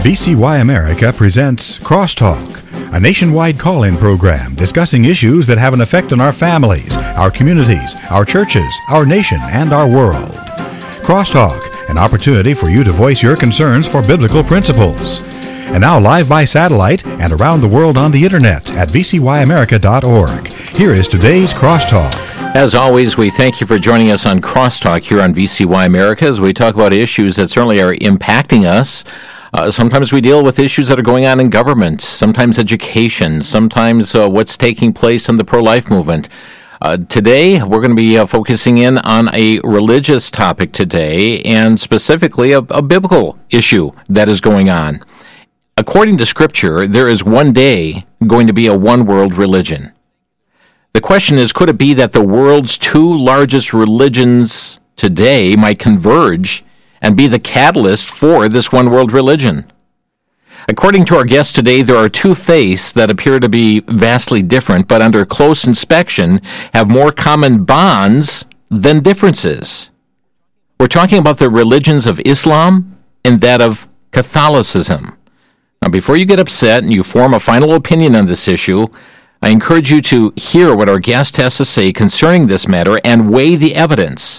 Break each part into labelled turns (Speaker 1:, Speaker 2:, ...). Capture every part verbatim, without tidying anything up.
Speaker 1: V C Y America presents Crosstalk, a nationwide call-in program discussing issues that have an effect on our families, our communities, our churches, our nation, and our world. Crosstalk, an opportunity for you to voice your concerns for biblical principles. And now live by satellite and around the world on the internet at v c y america dot org. Here is today's Crosstalk.
Speaker 2: As always, we thank you for joining us on Crosstalk here on V C Y America as we talk about issues that certainly are impacting us. Uh, sometimes we deal with issues that are going on in government, sometimes education, sometimes uh, what's taking place in the pro-life movement. Uh, today, we're going to be uh, focusing in on a religious topic today, and specifically a, a biblical issue that is going on. According to Scripture, there is one day going to be a one-world religion. The question is, could it be that the world's two largest religions today might converge and be the catalyst for this one-world religion? According to our guest today, there are two faiths that appear to be vastly different, but under close inspection have more common bonds than differences. We're talking about the religions of Islam and that of Catholicism. Now, before you get upset and you form a final opinion on this issue, I encourage you to hear what our guest has to say concerning this matter and weigh the evidence.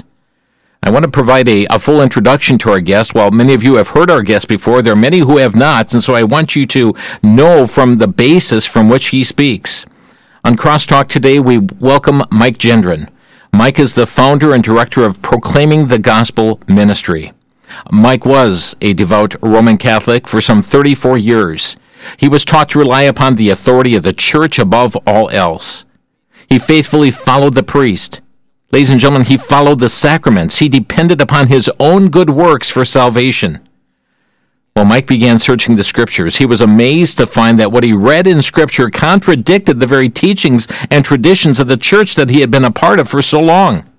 Speaker 2: I want to provide a, a full introduction to our guest. While many of you have heard our guest before, there are many who have not, and so I want you to know from the basis from which he speaks. On Crosstalk today, we welcome Mike Gendron. Mike is the founder and director of Proclaiming the Gospel Ministry. Mike was a devout Roman Catholic for some thirty-four years. He was taught to rely upon the authority of the church above all else. He faithfully followed the priest. Ladies and gentlemen, he followed the sacraments. He depended upon his own good works for salvation. While Mike began searching the Scriptures, he was amazed to find that what he read in Scripture contradicted the very teachings and traditions of the church that he had been a part of for so long.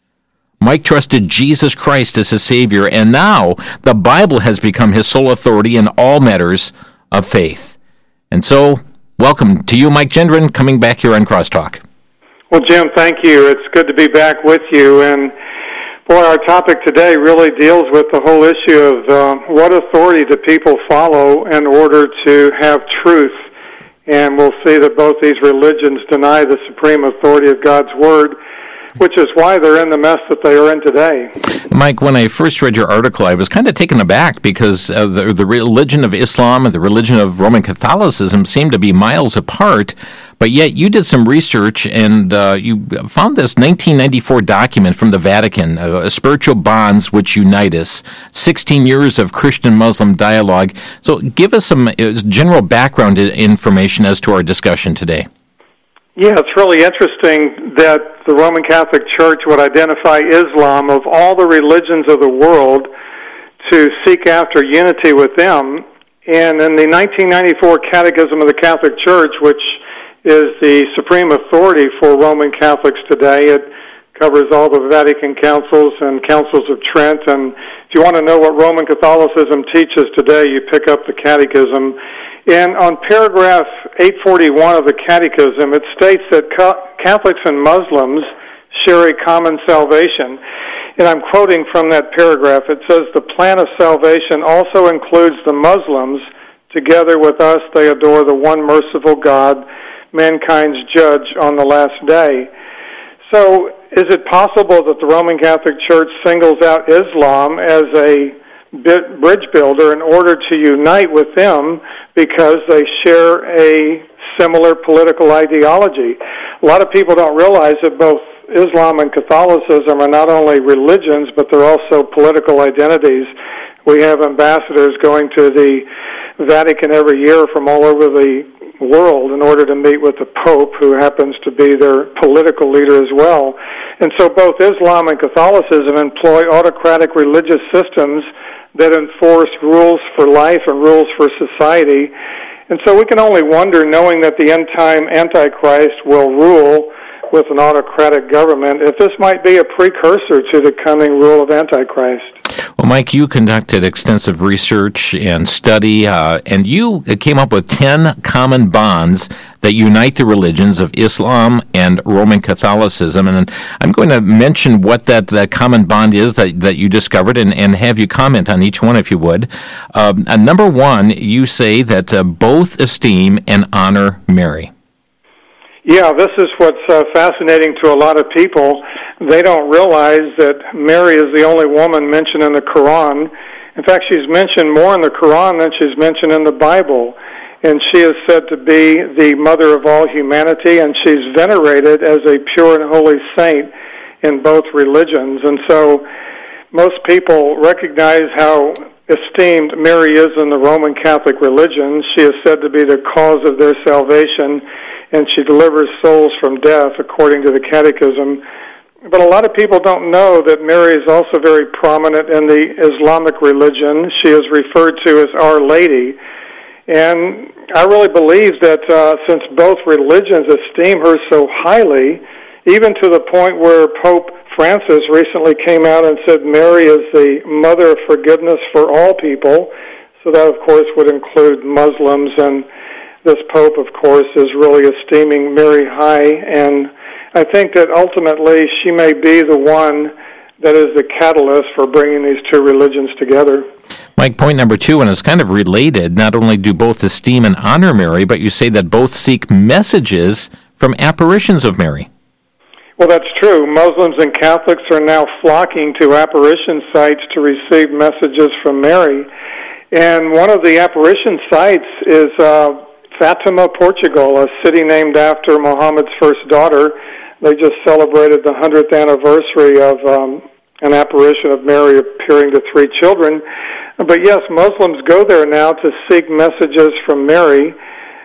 Speaker 2: Mike trusted Jesus Christ as his Savior, and now the Bible has become his sole authority in all matters of faith. And so, welcome to you, Mike Gendron, coming back here on Crosstalk.
Speaker 3: Well, Jim, thank you. It's good to be back with you. And, boy, our topic today really deals with the whole issue of uh, what authority do people follow in order to have truth. And we'll see that both these religions deny the supreme authority of God's Word, which is why they're in the mess that they are in today.
Speaker 2: Mike, when I first read your article, I was kind of taken aback because uh, the, the religion of Islam and the religion of Roman Catholicism seem to be miles apart, but yet you did some research and uh, you found this nineteen ninety-four document from the Vatican, uh, Spiritual Bonds Which Unite Us, sixteen years of Christian-Muslim dialogue. So give us some uh, general background information as to our discussion today.
Speaker 3: Yeah, it's really interesting that the Roman Catholic Church would identify Islam, of all the religions of the world, to seek after unity with them. And in the nineteen ninety-four Catechism of the Catholic Church, which is the supreme authority for Roman Catholics today, it covers all the Vatican councils and councils of Trent. And if you want to know what Roman Catholicism teaches today, you pick up the Catechism. And on paragraph eight forty-one of the Catechism, it states that Catholics and Muslims share a common salvation. And I'm quoting from that paragraph. It says, "The plan of salvation also includes the Muslims. Together with us, they adore the one merciful God, mankind's judge on the last day." So is it possible that the Roman Catholic Church singles out Islam as a bridge builder in order to unite with them because they share a similar political ideology? A lot of people don't realize that both Islam and Catholicism are not only religions, but they're also political identities. We have ambassadors going to the Vatican every year from all over the world in order to meet with the Pope, who happens to be their political leader as well. And so both Islam and Catholicism employ autocratic religious systems that enforce rules for life and rules for society. And so we can only wonder, knowing that the end-time Antichrist will rule with an autocratic government, if this might be a precursor to the coming rule of Antichrist.
Speaker 2: Well, Mike, you conducted extensive research and study, uh, and you came up with ten common bonds that unite the religions of Islam and Roman Catholicism. And I'm going to mention what that, that common bond is that, that you discovered and, and have you comment on each one, if you would. Um, uh, number one, you say that uh, both esteem and honor Mary.
Speaker 3: Yeah, this is what's uh, fascinating to a lot of people. They don't realize that Mary is the only woman mentioned in the Quran. In fact, she's mentioned more in the Quran than she's mentioned in the Bible. And she is said to be the mother of all humanity, and she's venerated as a pure and holy saint in both religions. And so most people recognize how esteemed Mary is in the Roman Catholic religion. She is said to be the cause of their salvation, and she delivers souls from death, according to the Catechism. But a lot of people don't know that Mary is also very prominent in the Islamic religion. She is referred to as Our Lady. And I really believe that uh, since both religions esteem her so highly, even to the point where Pope Francis recently came out and said Mary is the mother of forgiveness for all people, so that, of course, would include Muslims, and this Pope, of course, is really esteeming Mary high, and I think that ultimately she may be the one that is the catalyst for bringing these two religions together.
Speaker 2: Mike, point number two, and it's kind of related, not only do both esteem and honor Mary, but you say that both seek messages from apparitions of Mary.
Speaker 3: Well, that's true. Muslims and Catholics are now flocking to apparition sites to receive messages from Mary. And one of the apparition sites is uh, Fatima, Portugal, a city named after Muhammad's first daughter. They just celebrated the hundredth anniversary of um, an apparition of Mary appearing to three children. But yes, Muslims go there now to seek messages from Mary.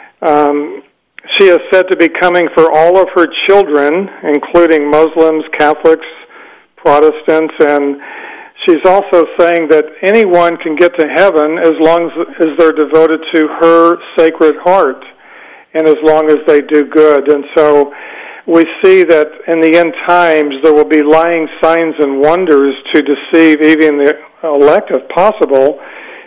Speaker 3: Um, she is said to be coming for all of her children, including Muslims, Catholics, Protestants, and she's also saying that anyone can get to heaven as long as they're devoted to her sacred heart and as long as they do good. And so we see that in the end times there will be lying signs and wonders to deceive even the elect if possible.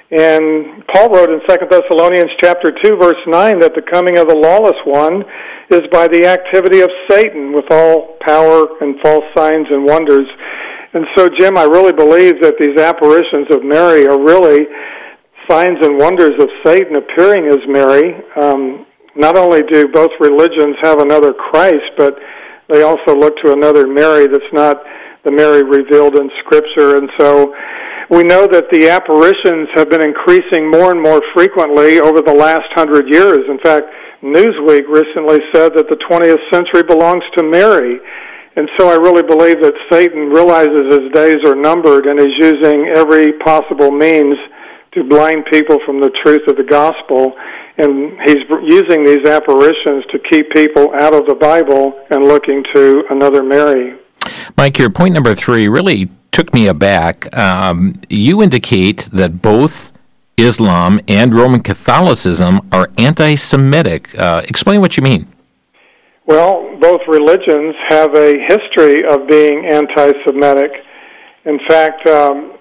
Speaker 3: And Paul wrote in Second Thessalonians chapter two, verse nine, that the coming of the lawless one is by the activity of Satan with all power and false signs and wonders. And so, Jim, I really believe that these apparitions of Mary are really signs and wonders of Satan appearing as Mary. Um, not only do both religions have another Christ, but they also look to another Mary that's not the Mary revealed in Scripture. And so we know that the apparitions have been increasing more and more frequently over the last hundred years. In fact, Newsweek recently said that the twentieth century belongs to Mary. And so I really believe that Satan realizes his days are numbered and is using every possible means to blind people from the truth of the gospel. And he's using these apparitions to keep people out of the Bible and looking to another Mary.
Speaker 2: Mike, your point number three really took me aback. Um, you indicate that both Islam and Roman Catholicism are anti-Semitic. Uh, explain what you mean.
Speaker 3: Well, both religions have a history of being anti-Semitic. In fact, um,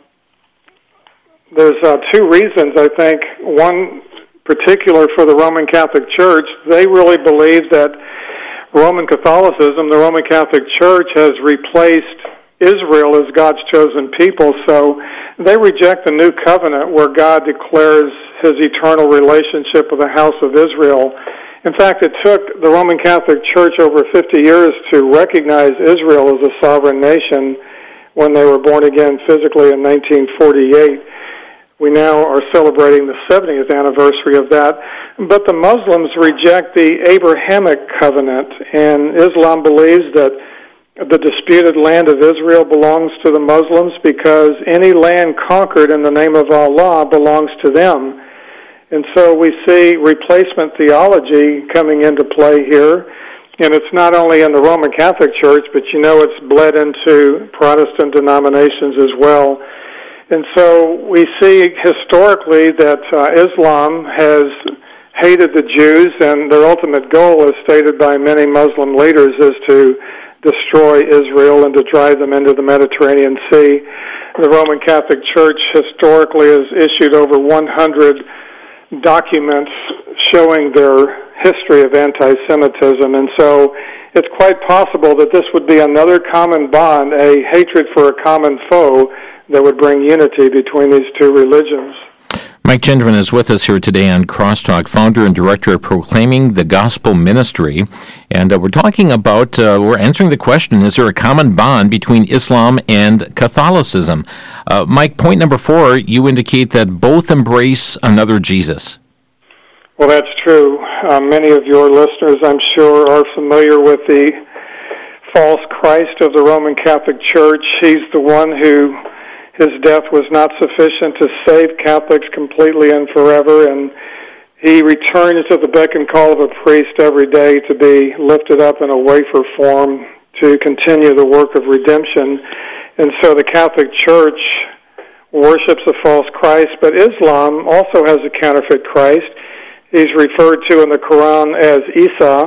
Speaker 3: there's uh, two reasons, I think. One particular for the Roman Catholic Church, they really believe that Roman Catholicism, the Roman Catholic Church, has replaced Israel as God's chosen people, so they reject the new covenant where God declares his eternal relationship with the house of Israel. In fact, it took the Roman Catholic Church over fifty years to recognize Israel as a sovereign nation when they were born again physically in nineteen forty-eight. We now are celebrating the seventieth anniversary of that. But the Muslims reject the Abrahamic covenant, and Islam believes that the disputed land of Israel belongs to the Muslims because any land conquered in the name of Allah belongs to them. And so we see replacement theology coming into play here. And it's not only in the Roman Catholic Church, but you know it's bled into Protestant denominations as well. And so we see historically that uh, Islam has hated the Jews, and their ultimate goal, as stated by many Muslim leaders, is to destroy Israel and to drive them into the Mediterranean Sea. the Roman Catholic Church historically has issued over one hundred documents showing their history of anti-Semitism, and so it's quite possible that this would be another common bond, a hatred for a common foe that would bring unity between these two religions.
Speaker 2: Mike Gendron is with us here today on Crosstalk, founder and director of Proclaiming the Gospel Ministry. And uh, we're talking about, uh, we're answering the question, is there a common bond between Islam and Catholicism? Uh, Mike, point number four, you indicate that both embrace another Jesus.
Speaker 3: Well, that's true. Uh, many of your listeners, I'm sure, are familiar with the false Christ of the Roman Catholic Church. He's the one who... His death was not sufficient to save Catholics completely and forever, and he returns to the beck and call of a priest every day to be lifted up in a wafer form to continue the work of redemption. And so the Catholic Church worships a false Christ, but Islam also has a counterfeit Christ. He's referred to in the Quran as Isa,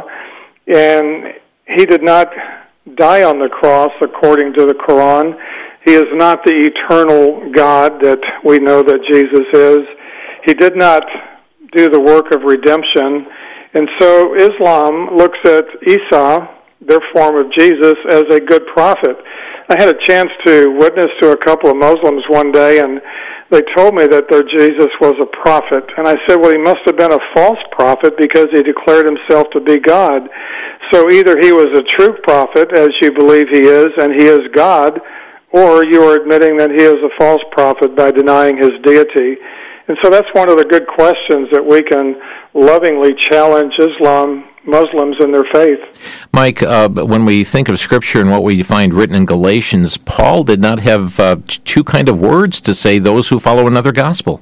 Speaker 3: and he did not die on the cross according to the Quran. He is not the eternal God that we know that Jesus is. He did not do the work of redemption. And so Islam looks at Isa, their form of Jesus, as a good prophet. I had a chance to witness to a couple of Muslims one day, and they told me that their Jesus was a prophet. And I said, well, he must have been a false prophet because he declared himself to be God. So either he was a true prophet, as you believe he is, and he is God, or you are admitting that he is a false prophet by denying his deity. And so that's one of the good questions that we can lovingly challenge Islam, Muslims in their faith.
Speaker 2: Mike, uh, when we think of Scripture and what we find written in Galatians, Paul did not have uh, two kind of words to say those who follow another gospel.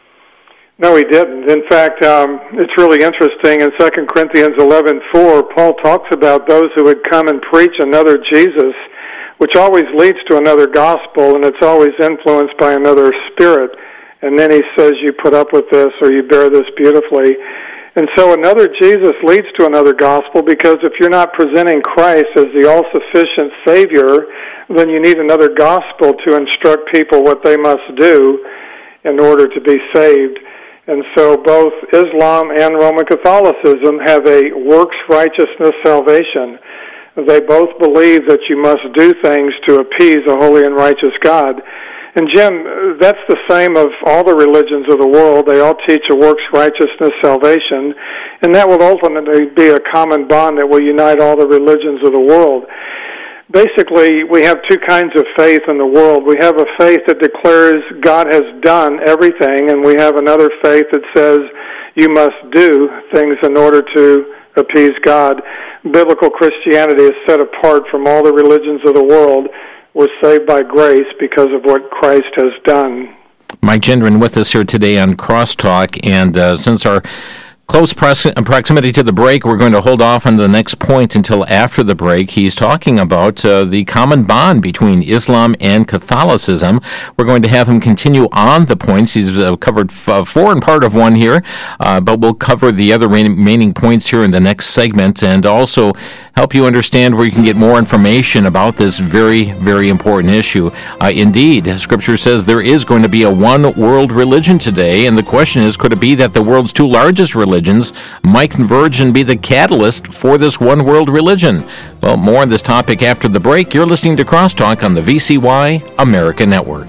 Speaker 3: No, he didn't. In fact, um, it's really interesting. In Second Corinthians eleven four, Paul talks about those who would come and preach another Jesus, which always leads to another gospel, and it's always influenced by another spirit. And then he says, you put up with this, or you bear this beautifully. And so another Jesus leads to another gospel, because if you're not presenting Christ as the all-sufficient Savior, then you need another gospel to instruct people what they must do in order to be saved. And so both Islam and Roman Catholicism have a works righteousness salvation. They both believe that you must do things to appease a holy and righteous God. And Jim, that's the same of all the religions of the world. They all teach a works righteousness salvation, and that will ultimately be a common bond that will unite all the religions of the world. Basically, we have two kinds of faith in the world. We have a faith that declares God has done everything, and we have another faith that says you must do things in order to appease God. Biblical Christianity is set apart from all the religions of the world. We're saved by grace because of what Christ has done.
Speaker 2: Mike Gendron with us here today on Crosstalk, and uh, since our close proximity to the break, we're going to hold off on the next point until after the break. He's talking about uh, the common bond between Islam and Catholicism. We're going to have him continue on the points. He's uh, covered f- four and part of one here, uh, but we'll cover the other remaining points here in the next segment, and also help you understand where you can get more information about this very, very important issue. Uh, indeed, Scripture says there is going to be a one-world religion today, and the question is, could it be that the world's two largest religions might converge and be the catalyst for this one-world religion? Well, more on this topic after the break. You're listening to Crosstalk on the V C Y America Network.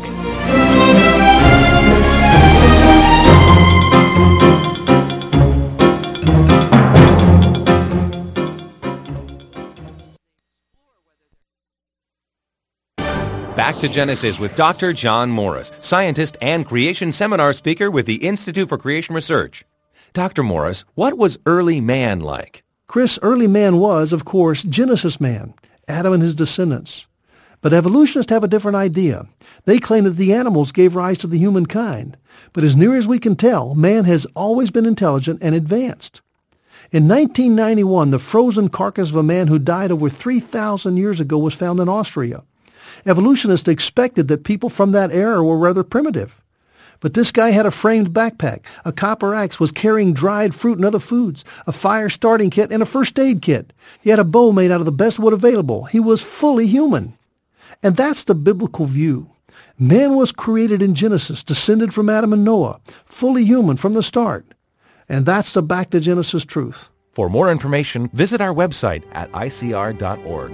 Speaker 4: Back to Genesis with Doctor John Morris, scientist and creation seminar speaker with the Institute for Creation Research. Doctor Morris, what was early man like?
Speaker 5: Chris, early man was, of course, Genesis man, Adam and his descendants. But evolutionists have a different idea. They claim that the animals gave rise to the humankind. But as near as we can tell, man has always been intelligent and advanced. In nineteen ninety-one, the frozen carcass of a man who died over three thousand years ago was found in Austria. Evolutionists expected that people from that era were rather primitive. But this guy had a framed backpack, a copper axe, was carrying dried fruit and other foods, a fire starting kit, and a first aid kit. He had a bow made out of the best wood available. He was fully human. And that's the biblical view. Man was created in Genesis, descended from Adam and Noah, fully human from the start. And that's the Back to Genesis truth.
Speaker 4: For more information, visit our website at I C R dot org.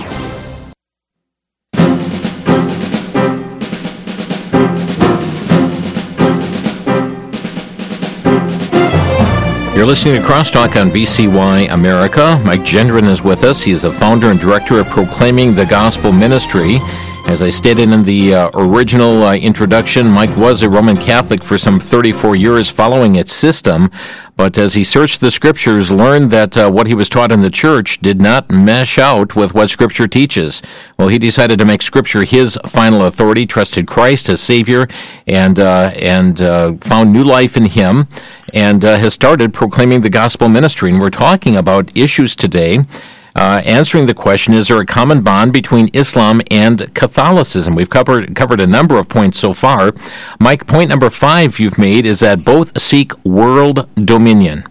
Speaker 2: You're listening to Crosstalk on V C Y America. Mike Gendron is with us. He is the founder and director of Proclaiming the Gospel Ministry. As I stated in the uh, original uh, introduction, Mike was a Roman Catholic for some thirty-four years following its system, but as he searched the Scriptures, learned that uh, what he was taught in the church did not mesh out with what Scripture teaches. Well, he decided to make Scripture his final authority, trusted Christ as Savior, and uh, and uh, found new life in Him, and uh, has started Proclaiming the Gospel Ministry. And we're talking about issues today, Uh, answering the question, is there a common bond between Islam and Catholicism? We've covered covered a number of points so far. Mike, point number five you've made is that both seek world dominion.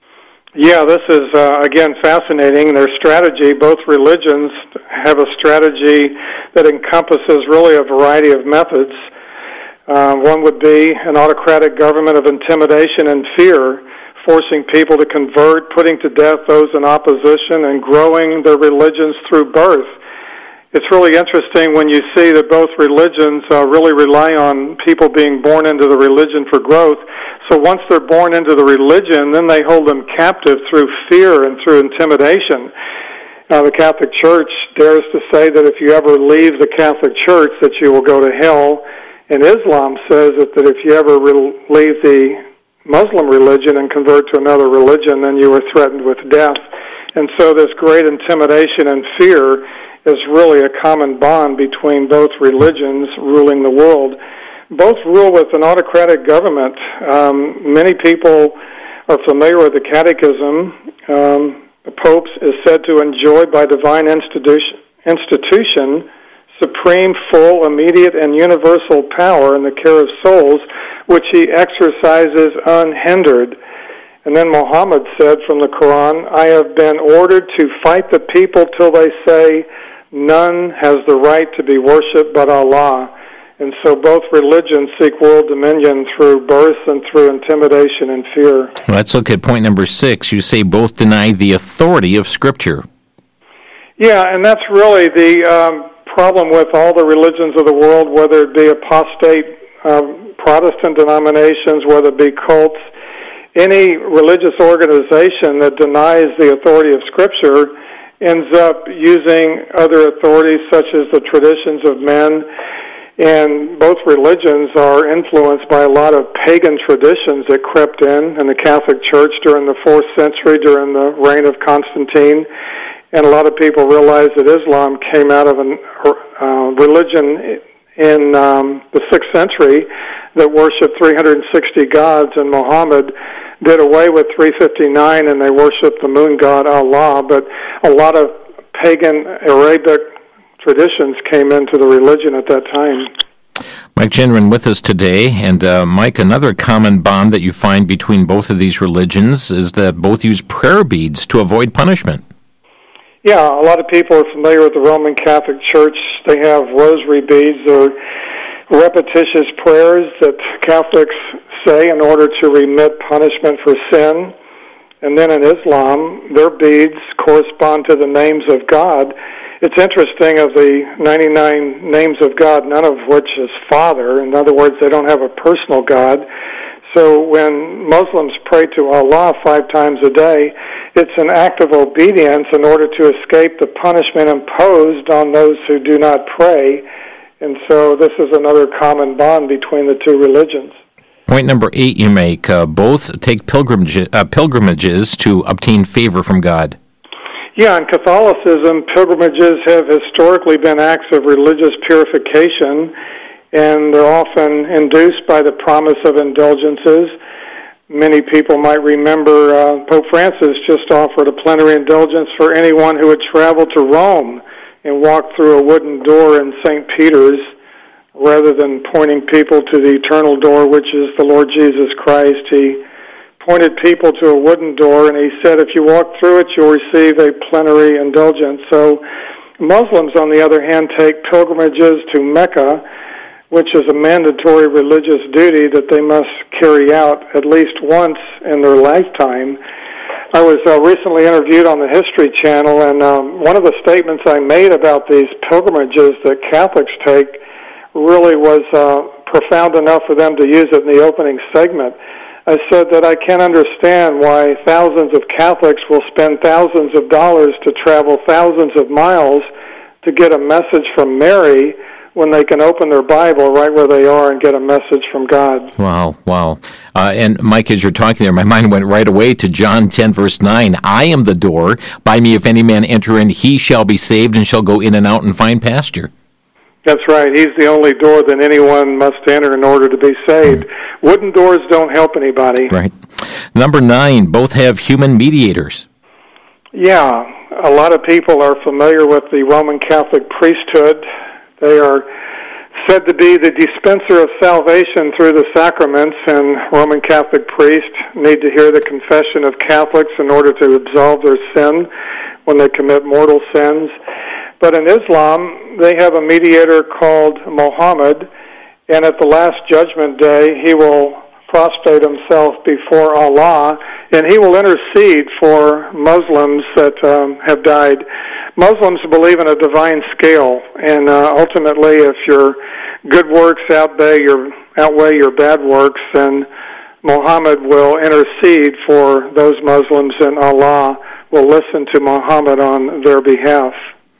Speaker 3: Yeah, this is, uh, again, fascinating. Their strategy, both religions have a strategy that encompasses really a variety of methods. Uh, one would be an autocratic government of intimidation and fear, forcing people to convert, putting to death those in opposition, and growing their religions through birth. It's really interesting when you see that both religions uh, really rely on people being born into the religion for growth. So once they're born into the religion, then they hold them captive through fear and through intimidation. Now, the Catholic Church dares to say that if you ever leave the Catholic Church, that you will go to hell. And Islam says that, that if you ever re- leave the Muslim religion and convert to another religion, then you are threatened with death. And so this great intimidation and fear is really a common bond between both religions ruling the world. Both rule with an autocratic government. Um, many people are familiar with the Catechism. Um, the Pope is said to enjoy by divine institution, institution supreme, full, immediate, and universal power in the care of souls, which he exercises unhindered. And then Muhammad said from the Quran, I have been ordered to fight the people till they say, none has the right to be worshipped but Allah. And so both religions seek world dominion through birth and through intimidation and fear.
Speaker 2: Well, let's look at point number six. You say both deny the authority of Scripture.
Speaker 3: Yeah, and that's really the um, problem with all the religions of the world, whether it be apostate um, Protestant denominations, whether it be cults. Any religious organization that denies the authority of Scripture ends up using other authorities such as the traditions of men. And both religions are influenced by a lot of pagan traditions that crept in in the Catholic Church during the fourth century, during the reign of Constantine. And a lot of people realize that Islam came out of a uh, religion in um, the sixth century that worshipped three hundred sixty gods, and Muhammad did away with three fifty-nine, and they worshiped the moon god Allah. But a lot of pagan Arabic traditions came into the religion at that time.
Speaker 2: Mike Gendron with us today, and uh, Mike, another common bond that you find between both of these religions is that both use prayer beads to avoid punishment.
Speaker 3: Yeah, a lot of people are familiar with the Roman Catholic Church. They have rosary beads or repetitious prayers that Catholics say in order to remit punishment for sin. And then in Islam, their beads correspond to the names of God. It's interesting, of the ninety-nine names of God, none of which is Father. In other words, they don't have a personal God. So when Muslims pray to Allah five times a day, it's an act of obedience in order to escape the punishment imposed on those who do not pray. And so this is another common bond between the two religions.
Speaker 2: Point number eight you make, uh, both take pilgrimage, uh, pilgrimages to obtain favor from God.
Speaker 3: Yeah, in Catholicism, pilgrimages have historically been acts of religious purification, and they're often induced by the promise of indulgences. Many people might remember uh, Pope Francis just offered a plenary indulgence for anyone who would travel to Rome and walk through a wooden door in Saint Peter's, rather than pointing people to the eternal door, which is the Lord Jesus Christ. He pointed people to a wooden door, and he said, if you walk through it, you'll receive a plenary indulgence. So Muslims, on the other hand, take pilgrimages to Mecca, which is a mandatory religious duty that they must carry out at least once in their lifetime. I was uh, recently interviewed on the History Channel, and um, one of the statements I made about these pilgrimages that Catholics take really was uh, profound enough for them to use it in the opening segment. I said that I can't understand why thousands of Catholics will spend thousands of dollars to travel thousands of miles to get a message from Mary when they can open their Bible right where they are and get a message from God.
Speaker 2: Wow, wow. Uh, and Mike, as you're talking there, my mind went right away to John ten, verse nine. I am the door. By me, if any man enter in, he shall be saved and shall go in and out and find pasture.
Speaker 3: That's right. He's the only door that anyone must enter in order to be saved. Mm. Wooden doors don't help anybody.
Speaker 2: Right. Number nine, both have human mediators.
Speaker 3: Yeah, a lot of people are familiar with the Roman Catholic priesthood. They are said to be the dispenser of salvation through the sacraments, and Roman Catholic priests need to hear the confession of Catholics in order to absolve their sin when they commit mortal sins. But in Islam, they have a mediator called Muhammad, and at the last judgment day, he will prostrate himself before Allah, and he will intercede for Muslims that um, have died. Muslims believe in a divine scale, and uh, ultimately, if your good works outweigh your, outweigh your bad works, then Muhammad will intercede for those Muslims, and Allah will listen to Muhammad on their behalf.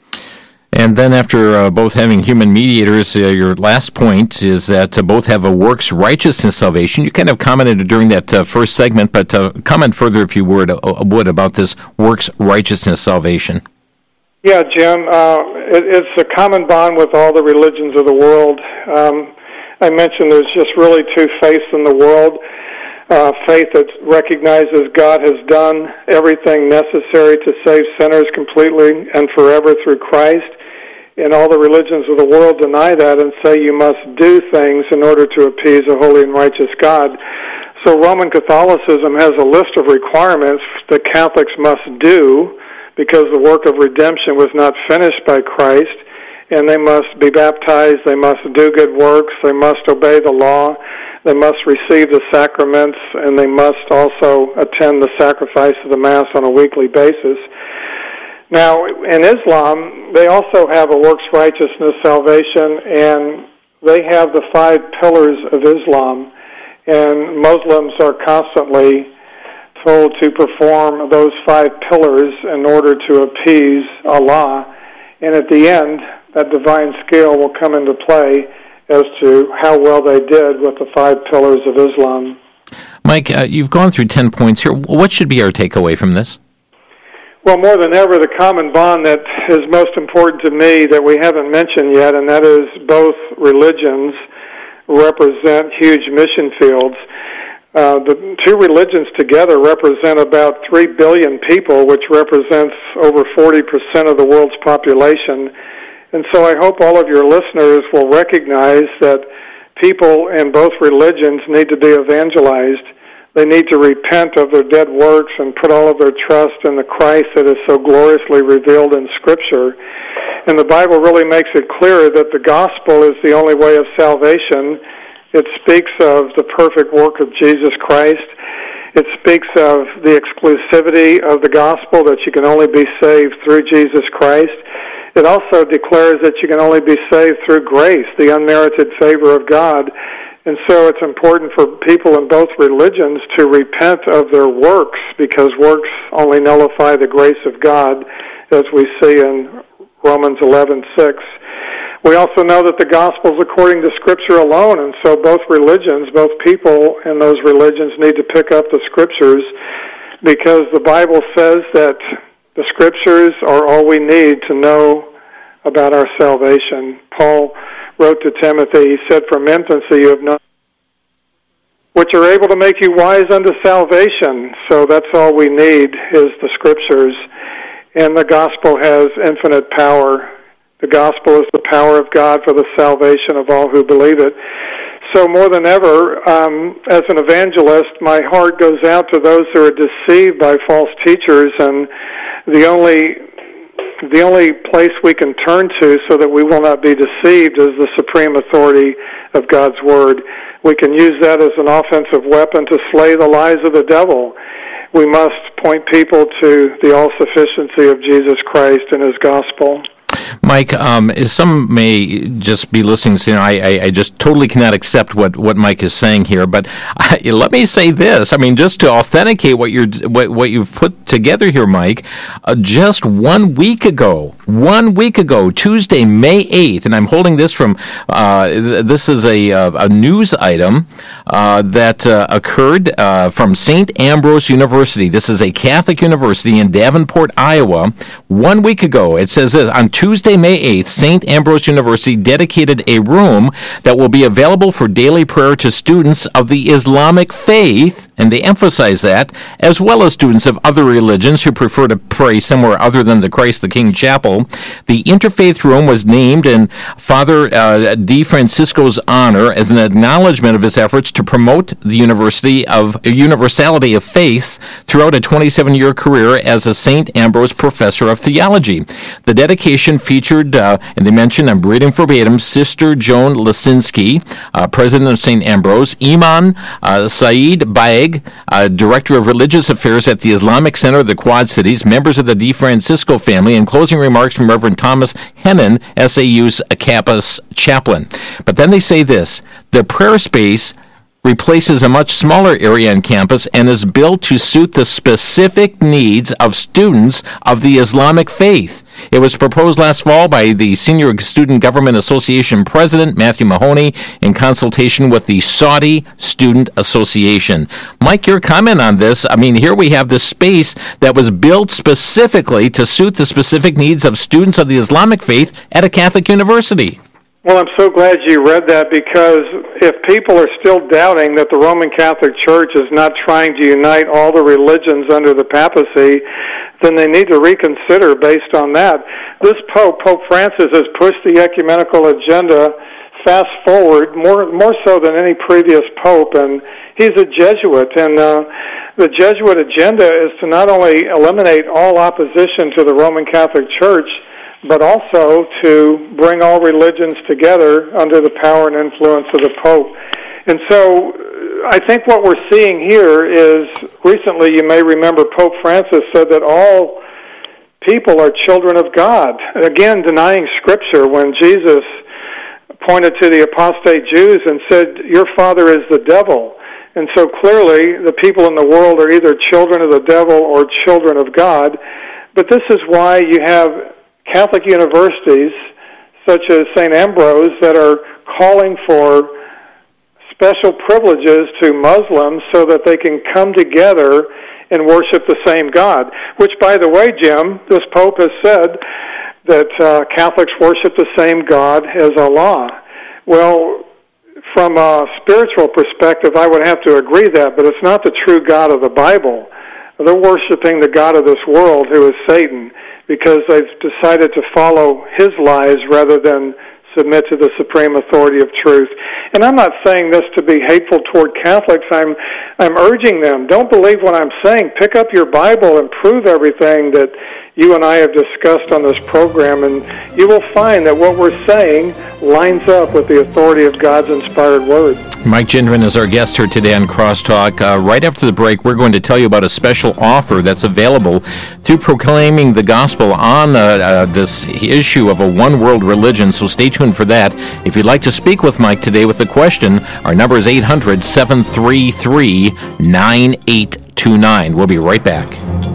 Speaker 2: And then after uh, both having human mediators, uh, your last point is that uh, both have a works righteousness salvation. You kind of commented during that uh, first segment, but uh, comment further, if you would, uh, would, about this works righteousness salvation.
Speaker 3: Yeah, Jim, uh, it, it's a common bond with all the religions of the world. Um, I mentioned there's just really two faiths in the world. Uh, faith that recognizes God has done everything necessary to save sinners completely and forever through Christ. And all the religions of the world deny that and say you must do things in order to appease a holy and righteous God. So Roman Catholicism has a list of requirements that Catholics must do because the work of redemption was not finished by Christ, and they must be baptized, they must do good works, they must obey the law, they must receive the sacraments, and they must also attend the sacrifice of the Mass on a weekly basis. Now, in Islam, they also have a works righteousness salvation, and they have the five pillars of Islam, and Muslims are constantly told to perform those five pillars in order to appease Allah, and at the end, that divine scale will come into play as to how well they did with the five pillars of Islam.
Speaker 2: Mike, uh, you've gone through ten points here. What should be our takeaway from this?
Speaker 3: Well, more than ever, the common bond that is most important to me that we haven't mentioned yet, and that is both religions represent huge mission fields. Uh, the two religions together represent about three billion people, which represents over forty percent of the world's population. And so I hope all of your listeners will recognize that people in both religions need to be evangelized. They need to repent of their dead works and put all of their trust in the Christ that is so gloriously revealed in Scripture. And the Bible really makes it clear that the gospel is the only way of salvation. It speaks of the perfect work of Jesus Christ. It speaks of the exclusivity of the gospel, that you can only be saved through Jesus Christ. It also declares that you can only be saved through grace, the unmerited favor of God. And so it's important for people in both religions to repent of their works, because works only nullify the grace of God, as we see in Romans eleven six. We also know that the gospel is according to Scripture alone, and so both religions, both people in those religions need to pick up the Scriptures, because the Bible says that the Scriptures are all we need to know about our salvation. Paul wrote to Timothy, he said, from infancy you have known, which are able to make you wise unto salvation. So that's all we need is the Scriptures. And the gospel has infinite power. The gospel is the power of God for the salvation of all who believe it. So more than ever, um, as an evangelist, my heart goes out to those who are deceived by false teachers, and the only the only place we can turn to so that we will not be deceived is the supreme authority of God's Word. We can use that as an offensive weapon to slay the lies of the devil. We must point people to the all-sufficiency of Jesus Christ and His gospel.
Speaker 2: Mike, um, some may just be listening, saying, I, I, I just totally cannot accept what, what Mike is saying here, but I, let me say this. I mean, just to authenticate what, you're, what, what you've put together here, Mike, uh, just one week ago, one week ago, Tuesday, May eighth, and I'm holding this from, uh, this is a, a news item uh, that uh, occurred uh, from Saint Ambrose University. This is a Catholic university in Davenport, Iowa. One week ago, it says this, on Tuesday, May eighth, Saint Ambrose University dedicated a room that will be available for daily prayer to students of the Islamic faith, and they emphasize that, as well as students of other religions who prefer to pray somewhere other than the Christ the King Chapel. The interfaith room was named in Father uh, De Francisco's honor as an acknowledgement of his efforts to promote the university of uh, universality of faith throughout a twenty-seven-year career as a Saint Ambrose professor of theology. The dedication featured, uh, and they mentioned, I'm reading verbatim, Sister Joan Lasinski, uh, president of Saint Ambrose, Iman uh, Saeed Baig, uh, director of religious affairs at the Islamic Center of the Quad Cities, members of the De Francisco family, and closing remarks from Reverend Thomas Hennon, S A U's campus chaplain. But then they say this, the prayer space replaces a much smaller area on campus and is built to suit the specific needs of students of the Islamic faith. It was proposed last fall by the Senior Student Government Association President, Matthew Mahoney, in consultation with the Saudi Student Association. Mike, your comment on this, I mean, here we have this space that was built specifically to suit the specific needs of students of the Islamic faith at a Catholic university.
Speaker 3: Well, I'm so glad you read that, because if people are still doubting that the Roman Catholic Church is not trying to unite all the religions under the papacy, then they need to reconsider based on that. This Pope, Pope Francis, has pushed the ecumenical agenda fast forward, more more so than any previous pope, and he's a Jesuit, and uh, the Jesuit agenda is to not only eliminate all opposition to the Roman Catholic Church, but also to bring all religions together under the power and influence of the Pope. And so I think what we're seeing here is, recently you may remember Pope Francis said that all people are children of God. Again, denying Scripture when Jesus pointed to the apostate Jews and said, your father is the devil. And so clearly the people in the world are either children of the devil or children of God. But this is why you have Catholic universities such as Saint Ambrose that are calling for special privileges to Muslims so that they can come together and worship the same God. Which, by the way, Jim, this Pope has said that uh, Catholics worship the same God as Allah. Well, from a spiritual perspective, I would have to agree that, but it's not the true God of the Bible. They're worshiping the God of this world, who is Satan, because they've decided to follow his lies rather than submit to the supreme authority of truth. And I'm not saying this to be hateful toward Catholics. I'm I'm urging them, don't believe what I'm saying. Pick up your Bible and prove everything that you and I have discussed on this program, and you will find that what we're saying lines up with the authority of God's inspired word.
Speaker 2: Mike Gendron is our guest here today on Crosstalk. Uh, right after the break, we're going to tell you about a special offer that's available through proclaiming the gospel on uh, uh, this issue of a one-world religion, so stay tuned for that. If you'd like to speak with Mike today with the question, our number is eight hundred, seven three three, nine eight two nine. We'll be right back.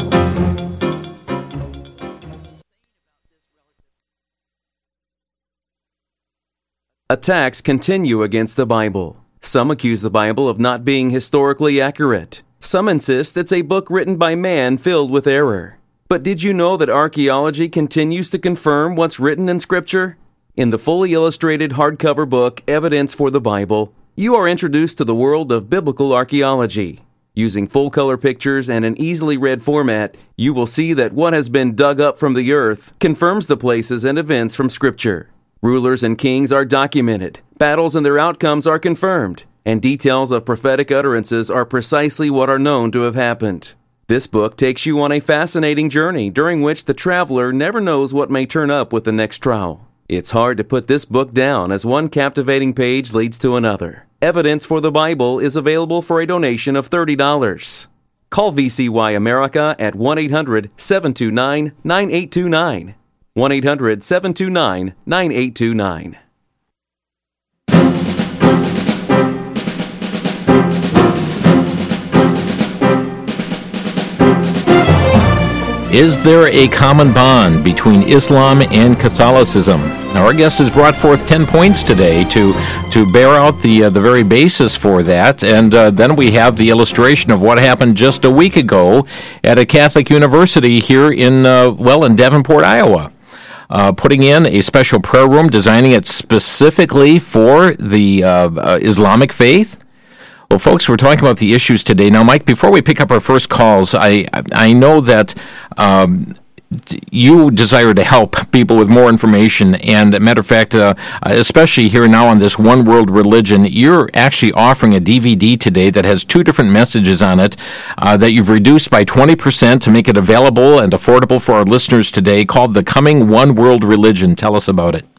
Speaker 6: Attacks continue against the Bible. Some accuse the Bible of not being historically accurate. Some insist it's a book written by man filled with error. But did you know that archaeology continues to confirm what's written in Scripture? In the fully illustrated hardcover book, Evidence for the Bible, you are introduced to the world of biblical archaeology. Using full-color pictures and an easily read format, you will see that what has been dug up from the earth confirms the places and events from Scripture. Rulers and kings are documented, battles and their outcomes are confirmed, and details of prophetic utterances are precisely what are known to have happened. This book takes you on a fascinating journey during which the traveler never knows what may turn up with the next trial. It's hard to put this book down as one captivating page leads to another. Evidence for the Bible is available for a donation of thirty dollars. Call V C Y America at one eight hundred seven two nine nine eight two nine. one eight hundred seven two nine nine eight two nine.
Speaker 2: Is there a common bond between Islam and Catholicism? Now, our guest has brought forth ten points today to to bear out the uh, the very basis for that, and uh, then we have the illustration of what happened just a week ago at a Catholic university here in uh, well in Davenport, Iowa. Uh, putting in a special prayer room, designing it specifically for the uh, uh, Islamic faith. Well, folks, we're talking about the issues today. Now, Mike, before we pick up our first calls, I I know that um, you desire to help people with more information. And, as a matter of fact, uh, especially here now on this One World Religion, you're actually offering a D V D today that has two different messages on it uh, that you've reduced by twenty percent to make it available and affordable for our listeners today, called The Coming One World Religion. Tell us about it.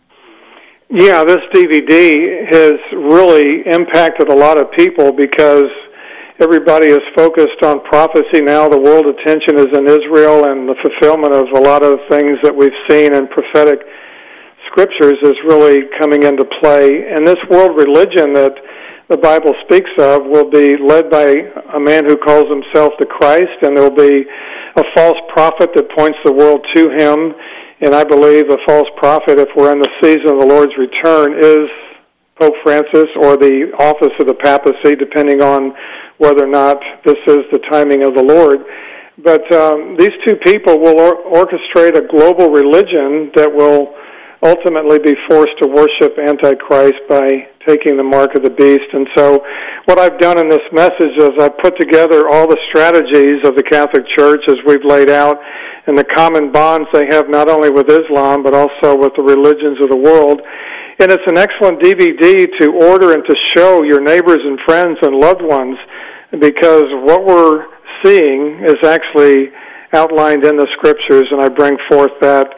Speaker 3: Yeah, this D V D has really impacted a lot of people because everybody is focused on prophecy now. The world attention is in Israel, and the fulfillment of a lot of things that we've seen in prophetic scriptures is really coming into play. And this world religion that the Bible speaks of will be led by a man who calls himself the Christ, and there will be a false prophet that points the world to him. And I believe a false prophet, if we're in the season of the Lord's return, is Pope Francis or the office of the papacy, depending on whether or not this is the timing of the Lord. But um, these two people will or- orchestrate a global religion that will ultimately be forced to worship Antichrist by taking the mark of the beast. And so what I've done in this message is I've put together all the strategies of the Catholic Church as we've laid out, and the common bonds they have not only with Islam but also with the religions of the world. And it's an excellent D V D to order and to show your neighbors and friends and loved ones, because what we're seeing is actually outlined in the Scriptures, and I bring forth that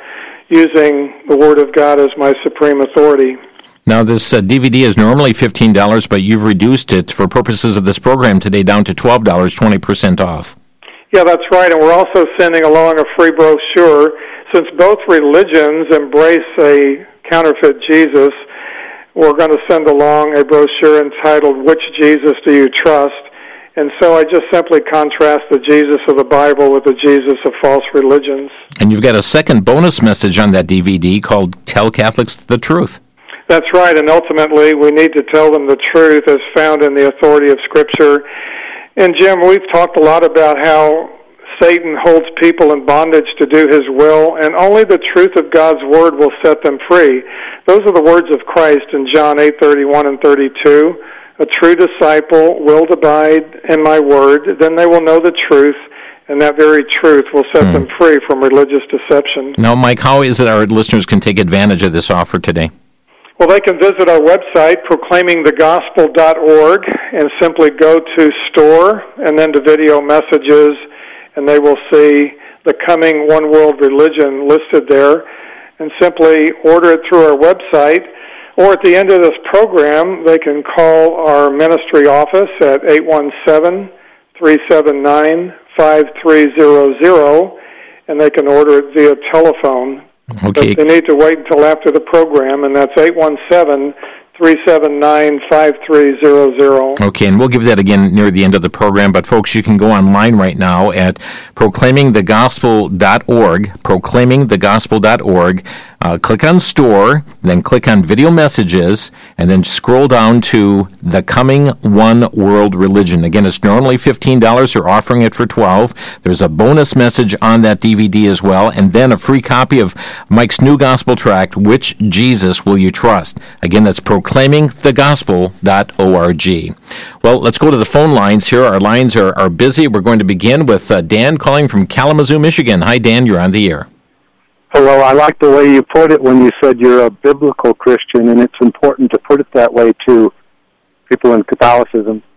Speaker 3: using the Word of God as my supreme authority.
Speaker 2: Now, this uh, D V D is normally fifteen dollars, but you've reduced it for purposes of this program today down to twelve dollars, twenty percent off.
Speaker 3: Yeah, that's right, and we're also sending along a free brochure. Since both religions embrace a counterfeit Jesus, we're going to send along a brochure entitled, Which Jesus Do You Trust? And so I just simply contrast the Jesus of the Bible with the Jesus of false religions.
Speaker 2: And you've got a second bonus message on that D V D called Tell Catholics the Truth.
Speaker 3: That's right, and ultimately we need to tell them the truth as found in the authority of Scripture. And Jim, we've talked a lot about how Satan holds people in bondage to do his will, and only the truth of God's Word will set them free. Those are the words of Christ in John eight thirty-one and thirty-two. A true disciple will abide in my word, then they will know the truth, and that very truth will set hmm. them free from religious deception.
Speaker 2: Now, Mike, how is it our listeners can take advantage of this offer today?
Speaker 3: Well, they can visit our website, proclaiming the gospel dot org, and simply go to store and then to video messages, and they will see the Coming One World Religion listed there, and simply order it through our website. Or at the end of this program, they can call our ministry office at eight one seven, three seven nine, five three zero zero, and they can order it via telephone.
Speaker 2: Okay.
Speaker 3: But they need to wait until after the program, and that's eight one seven, three seven nine, five three zero zero.
Speaker 2: Okay, and we'll give that again near the end of the program. But, folks, you can go online right now at proclaiming the gospel dot org, proclaiming the gospel dot org. Uh, click on Store, then click on Video Messages, and then scroll down to The Coming One World Religion. Again, it's normally fifteen dollars. They're offering it for twelve dollars. There's a bonus message on that D V D as well, and then a free copy of Mike's new gospel tract, Which Jesus Will You Trust? Again, that's proclaiming the gospel dot org. Well, let's go to the phone lines here. Our lines are, are busy. We're going to begin with uh, Dan calling from Kalamazoo, Michigan. Hi, Dan. You're on the air.
Speaker 7: Hello, I like the way you put it when you said you're a biblical Christian, and it's important to put it that way to people in Catholicism.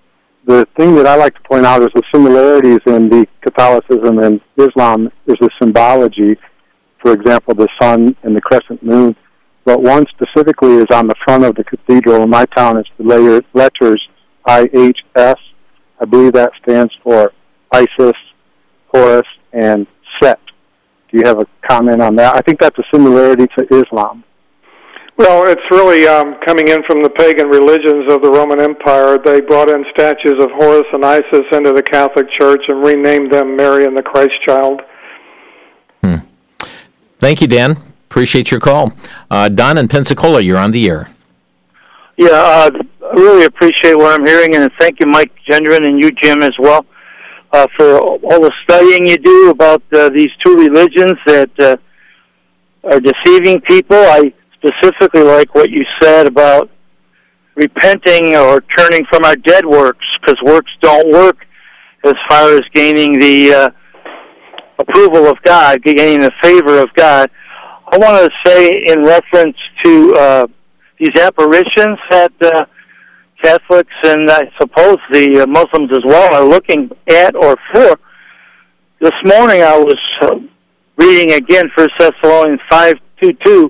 Speaker 7: the thing that I like to point out is the similarities in the Catholicism and Islam is the symbology. For example, the sun and the crescent moon. But one specifically is on the front of the cathedral. In my town, it's the layer, letters I H S. I believe that stands for Isis, Horus, and Set. Do you have a comment on that? I think that's a similarity to Islam.
Speaker 3: Well, it's really um, coming in from the pagan religions of the Roman Empire. They brought in statues of Horus and Isis into the Catholic Church and renamed them Mary and the Christ Child.
Speaker 2: Hmm. Thank you, Dan. Appreciate your call. Uh, Don in Pensacola, you're on the air.
Speaker 8: Yeah, uh, I really appreciate what I'm hearing, and thank you, Mike Gendron, and you, Jim, as well, uh, for all the studying you do about uh, these two religions that uh, are deceiving people. I specifically like what you said about repenting or turning from our dead works, because works don't work as far as gaining the uh, approval of God, gaining the favor of God. I want to say in reference to uh, these apparitions that uh, Catholics and I suppose the uh, Muslims as well are looking at or for. This morning I was uh, reading again First Thessalonians five two two,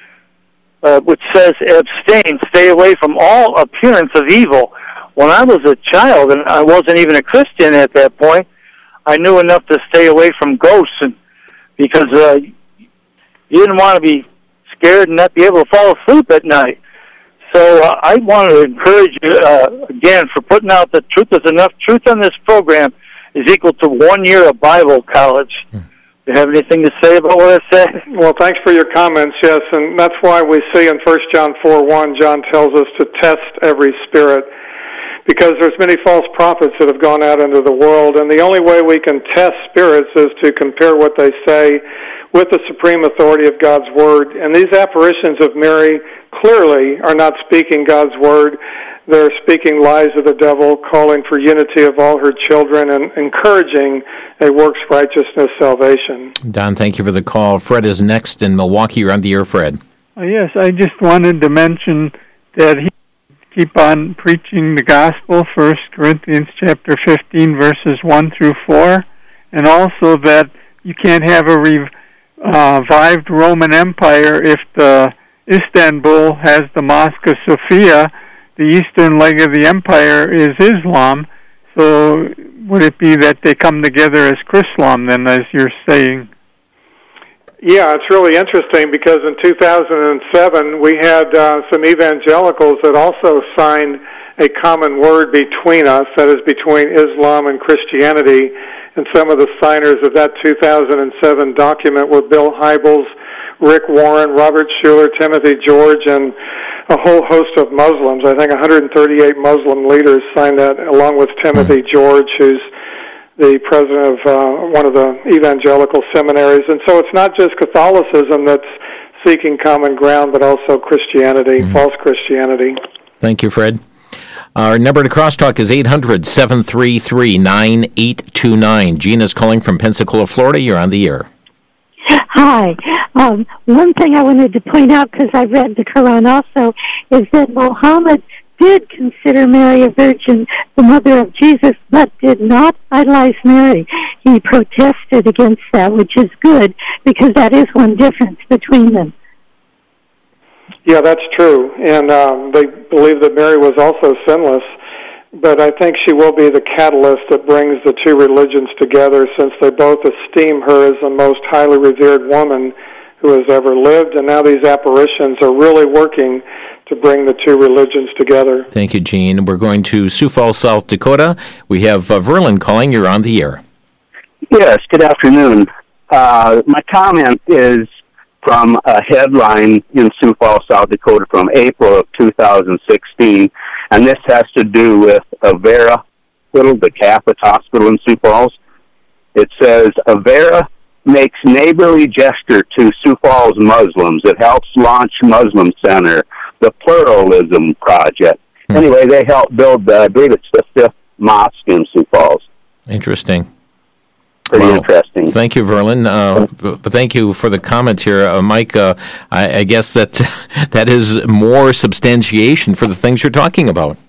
Speaker 8: uh, which says, abstain, stay away from all appearance of evil. When I was a child, and I wasn't even a Christian at that point, I knew enough to stay away from ghosts, and because uh, you didn't want to be scared and not be able to fall asleep at night. So uh, I want to encourage you, uh, again, for putting out the truth. There's enough truth on this program is equal to one year of Bible college. Hmm. Do you have anything to say about what I said?
Speaker 3: Well, thanks for your comments, yes, and that's why we see in First John four one, John tells us to test every spirit, because there's many false prophets that have gone out into the world, and the only way we can test spirits is to compare what they say with the supreme authority of God's Word. And these apparitions of Mary clearly are not speaking God's Word. They're speaking lies of the devil, calling for unity of all her children, and encouraging a works righteousness salvation.
Speaker 2: Don, thank you for the call. Fred is next in Milwaukee. You're on the air, Fred.
Speaker 9: Uh, yes, I just wanted to mention that he keep on preaching the gospel, First Corinthians chapter fifteen, verses one through four, and also that you can't have a rev- uh, revived Roman Empire if the Istanbul has the Mosque of Sophia. The eastern leg of the empire is Islam, so would it be that they come together as Chrislam then, as you're saying?
Speaker 3: Yeah, it's really interesting because in two thousand seven we had uh, some evangelicals that also signed a common word between us, that is between Islam and Christianity, and some of the signers of that two thousand seven document were Bill Hybels, Rick Warren, Robert Schuller, Timothy George, and a whole host of Muslims. I think one hundred thirty-eight Muslim leaders signed that, along with Timothy mm-hmm. George, who's the president of uh, one of the evangelical seminaries. And so it's not just Catholicism that's seeking common ground, but also Christianity, mm-hmm. false Christianity.
Speaker 2: Thank you, Fred. Our number to crosstalk is eight hundred, seven three three, nine eight two nine. Gina's calling from Pensacola, Florida. You're on the air.
Speaker 10: Hi. Um, one thing I wanted to point out, because I read the Quran also, is that Muhammad did consider Mary a virgin, the mother of Jesus, but did not idolize Mary. He protested against that, which is good, because that is one difference between them.
Speaker 3: Yeah, that's true. And um, they believe that Mary was also sinless, but I think she will be the catalyst that brings the two religions together, since they both esteem her as the most highly revered woman who has ever lived, and now these apparitions are really working to bring the two religions together.
Speaker 2: Thank you, Gene. We're going to Sioux Falls, South Dakota. We have uh, Verlin calling. You're on the air.
Speaker 7: Yes, good afternoon. Uh, my comment is from a headline in Sioux Falls, South Dakota from April of two thousand sixteen, and this has to do with Avera Hospital, the Catholic hospital in Sioux Falls. It says, Avera makes neighborly gesture to Sioux Falls Muslims. It helps launch Muslim Center, the Pluralism Project. Hmm. Anyway, they helped build, uh, I believe it's the fifth mosque in Sioux Falls.
Speaker 2: Interesting.
Speaker 7: Pretty
Speaker 2: well,
Speaker 7: interesting.
Speaker 2: Thank you, Verlin. Uh, but thank you for the comment here. Uh, Mike, uh, I, I guess that that is more substantiation for the things you're talking about.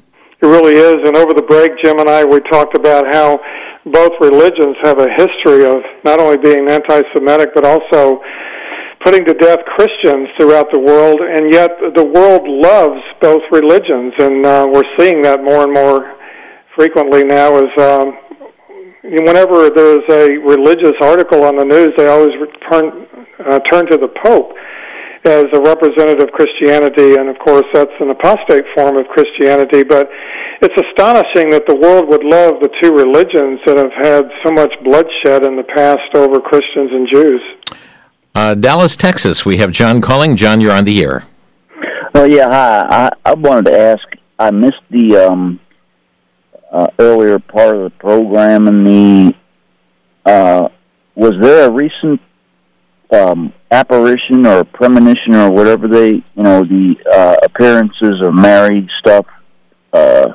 Speaker 3: It really is. And over the break, Jim and I, we talked about how both religions have a history of not only being anti-Semitic, but also putting to death Christians throughout the world, and yet the world loves both religions, and uh, we're seeing that more and more frequently now. As um, whenever there's a religious article on the news, they always turn, uh, turn to the Pope as a representative of Christianity, and of course that's an apostate form of Christianity, but it's astonishing that the world would love the two religions that have had so much bloodshed in the past over Christians and Jews.
Speaker 2: Uh, Dallas, Texas, we have John calling. John, you're on the air.
Speaker 11: Oh, yeah, hi. I, I wanted to ask, I missed the um, uh, earlier part of the program, and the, uh, was there a recent um, apparition or premonition or whatever they, you know, the uh, appearances of married stuff, uh,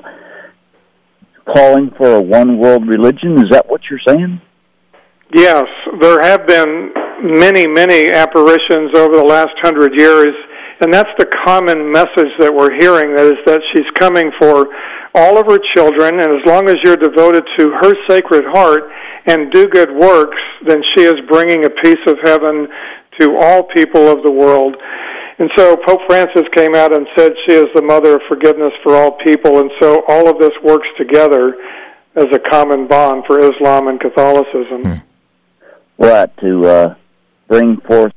Speaker 11: calling for a one-world religion? Is that what you're saying?
Speaker 3: Yes, there have been many, many apparitions over the last hundred years, and that's the common message that we're hearing, that is that she's coming for all of her children, and as long as you're devoted to her sacred heart and do good works, then she is bringing a piece of heaven to all people of the world. And so Pope Francis came out and said she is the mother of forgiveness for all people, and so all of this works together as a common bond for Islam and Catholicism.
Speaker 11: Hmm. Right, to uh, bring forth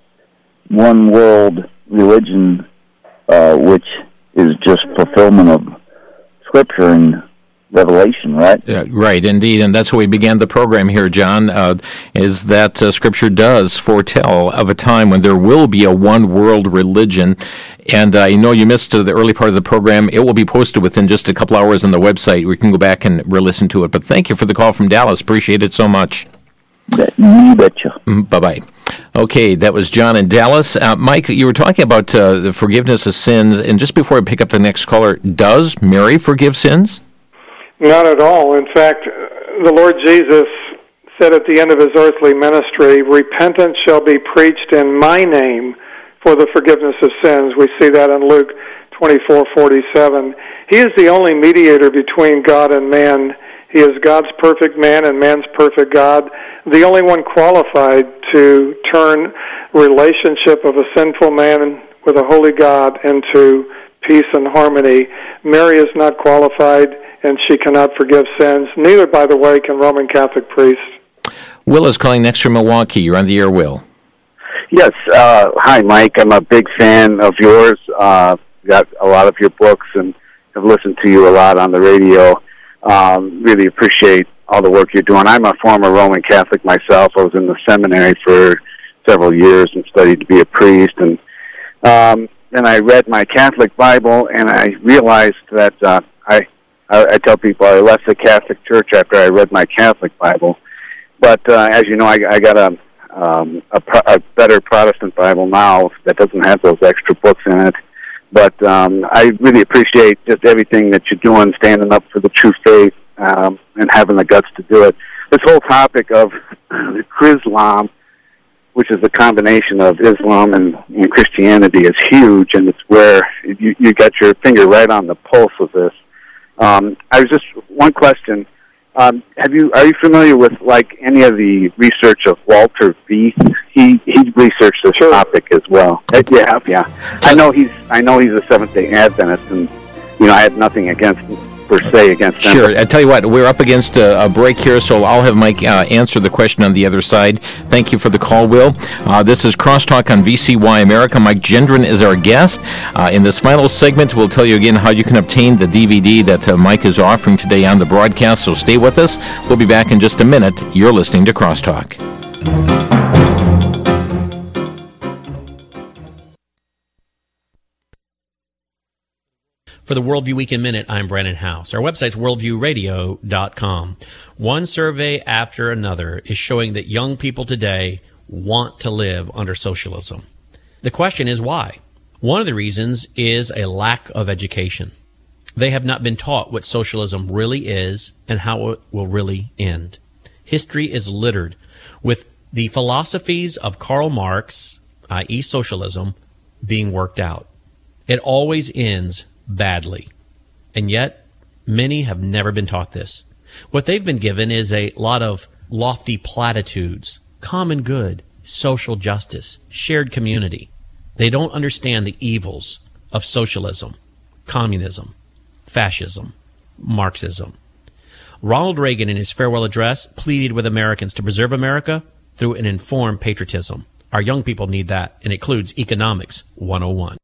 Speaker 11: one world religion, uh, which is just fulfillment of Scripture and Revelation, right?
Speaker 2: Yeah, right, indeed, and that's how we began the program here, John, uh, is that uh, Scripture does foretell of a time when there will be a one-world religion, and uh, I know you missed uh, the early part of the program. It will be posted within just a couple hours on the website. We can go back and re-listen to it, but thank you for the call from Dallas. Appreciate it so much.
Speaker 11: You betcha.
Speaker 2: Mm, bye-bye. Okay, that was John in Dallas. Uh, Mike, you were talking about uh, the forgiveness of sins, and just before I pick up the next caller, does Mary forgive sins?
Speaker 3: Not at all. In fact, the Lord Jesus said at the end of his earthly ministry, repentance shall be preached in my name for the forgiveness of sins. We see that in Luke twenty-four forty-seven. He is the only mediator between God and man. He is God's perfect man and man's perfect God, the only one qualified to turn relationship of a sinful man with a holy God into peace and harmony. Mary is not qualified, and she cannot forgive sins. Neither, by the way, can Roman Catholic priests.
Speaker 2: Will is calling next from Milwaukee. You're on the air, Will.
Speaker 7: Yes. Uh, hi, Mike. I'm a big fan of yours. Uh, got a lot of your books and have listened to you a lot on the radio. Um, really appreciate all the work you're doing. I'm a former Roman Catholic myself. I was in the seminary for several years and studied to be a priest. And um, then I read my Catholic Bible, and I realized that uh, I, I I tell people I left the Catholic Church after I read my Catholic Bible. But uh, as you know, I, I got a, um, a a better Protestant Bible now that doesn't have those extra books in it. But um, I really appreciate just everything that you're doing, standing up for the true faith, um, and having the guts to do it. This whole topic of Chrislam, which is a combination of Islam and, and Christianity, is huge, and it's where you, you got your finger right on the pulse of this. Um, I was just one question. Um, have you are you familiar with like any of the research of Walter Veith? He he researched this sure. topic as well. Uh, yeah, yeah. I know he's I know he's a Seventh-day Adventist, and you know I have nothing against per se against them.
Speaker 2: Sure. I tell you what, we're up against a, a break here, so I'll have Mike uh, answer the question on the other side. Thank you for the call, Will. Uh, this is Crosstalk on V C Y America. Mike Gendron is our guest. Uh, in this final segment, we'll tell you again how you can obtain the D V D that uh, Mike is offering today on the broadcast, so stay with us. We'll be back in just a minute. You're listening to Crosstalk.
Speaker 12: For the Worldview Weekend Minute, I'm Brandon House. Our website's worldview radio dot com. One survey after another is showing that young people today want to live under socialism. The question is why? One of the reasons is a lack of education. They have not been taught what socialism really is and how it will really end. History is littered with the philosophies of Karl Marx, that is socialism, being worked out. It always ends badly. And yet, Many have never been taught this. What they've been given is a lot of lofty platitudes, common good, social justice, shared community. They don't understand the evils of socialism, communism, fascism, Marxism. Ronald Reagan, in his farewell address, pleaded with Americans to preserve America through an informed patriotism. Our young people need that, and it includes Economics one oh one.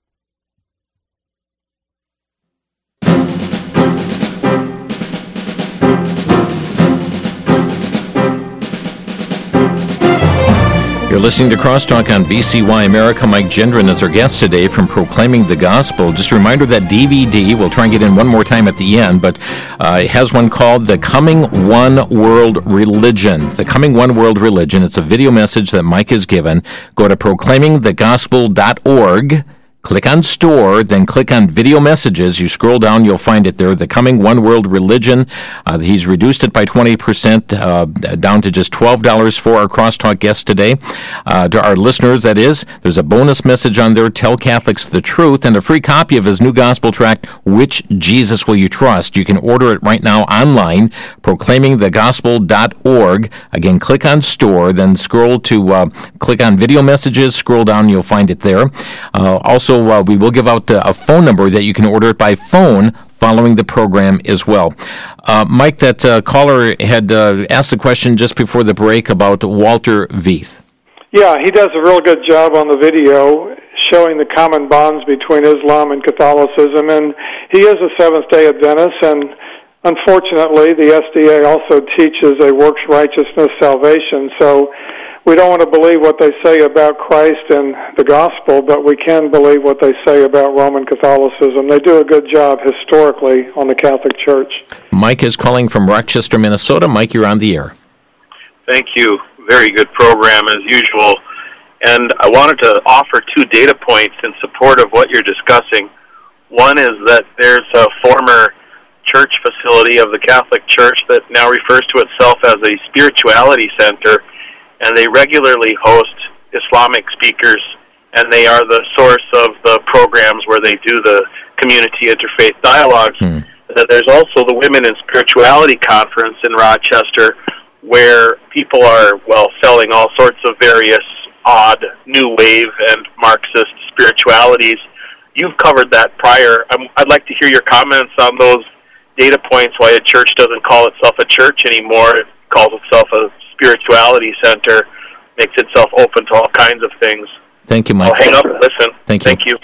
Speaker 2: You're listening to Crosstalk on V C Y America. Mike Gendron is our guest today from Proclaiming the Gospel. Just a reminder that D V D, we'll try and get in one more time at the end, but uh, it has one called The Coming One World Religion. The Coming One World Religion. It's a video message that Mike has given. Go to proclaiming the gospel dot org. Click on Store, then click on Video Messages. You scroll down, you'll find it there, The Coming One World Religion. Uh, he's reduced it by twenty percent uh, down to just twelve dollars for our Crosstalk guest today. Uh, to our listeners, that is, there's a bonus message on there, Tell Catholics the Truth, and a free copy of his new gospel tract, Which Jesus Will You Trust? You can order it right now online, proclaiming the gospel dot org. Again, click on Store, then scroll to, uh, click on Video Messages, scroll down, you'll find it there. Uh, also, Uh, we will give out uh, a phone number that you can order it by phone following the program as well. Uh, Mike, that uh, caller had uh, asked a question just before the break about Walter Veith.
Speaker 3: Yeah, he does a real good job on the video showing the common bonds between Islam and Catholicism, and he is a Seventh-day Adventist, and unfortunately the S D A also teaches a works righteousness salvation, so we don't want to believe what they say about Christ and the gospel, but we can believe what they say about Roman Catholicism. They do a good job historically on the Catholic Church.
Speaker 2: Mike is calling from Rochester, Minnesota. Mike, you're on the air.
Speaker 13: Thank you. Very good program as usual. And I wanted to offer two data points in support of what you're discussing. One is that there's a former church facility of the Catholic Church that now refers to itself as a spirituality center, and they regularly host Islamic speakers, and they are the source of the programs where they do the community interfaith dialogues. Hmm. There's also the Women in Spirituality Conference in Rochester, where people are, well, selling all sorts of various odd New Wave and Marxist spiritualities. You've covered that prior. I'm, I'd like to hear your comments on those data points, why a church doesn't call itself a church anymore. It calls itself a spirituality center, makes itself open to all kinds of things.
Speaker 2: Thank you, Mike.
Speaker 13: I'll hang up and listen.
Speaker 2: Thank you.
Speaker 13: Thank you.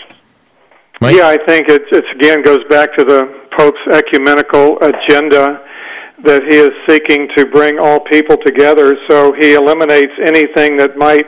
Speaker 3: Mike? Yeah, I think it it's, again goes back to the Pope's ecumenical agenda that he is seeking to bring all people together, so he eliminates anything that might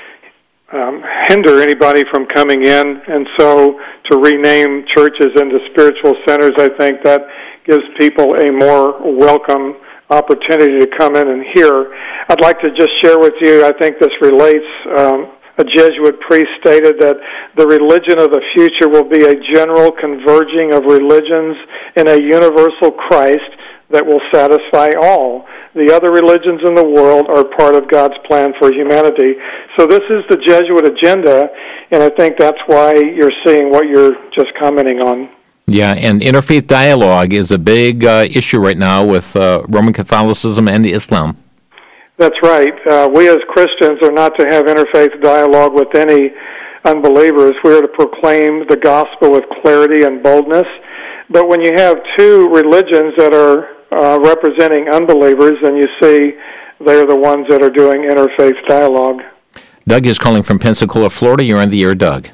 Speaker 3: um, hinder anybody from coming in, and so to rename churches into spiritual centers, I think that gives people a more welcome opportunity to come in and hear. I'd like to just share with you, I think this relates, um, a Jesuit priest stated that the religion of the future will be a general converging of religions in a universal Christ that will satisfy all. The other religions in the world are part of God's plan for humanity. So this is the Jesuit agenda, and I think that's why you're seeing what you're just commenting on.
Speaker 2: Yeah, and interfaith dialogue is a big uh, issue right now with uh, Roman Catholicism and Islam.
Speaker 3: That's right. Uh, we as Christians are not to have interfaith dialogue with any unbelievers. We are to proclaim the gospel with clarity and boldness. But when you have two religions that are uh, representing unbelievers, then you see they're the ones that are doing interfaith dialogue.
Speaker 2: Doug is calling from Pensacola, Florida. You're on the air, Doug.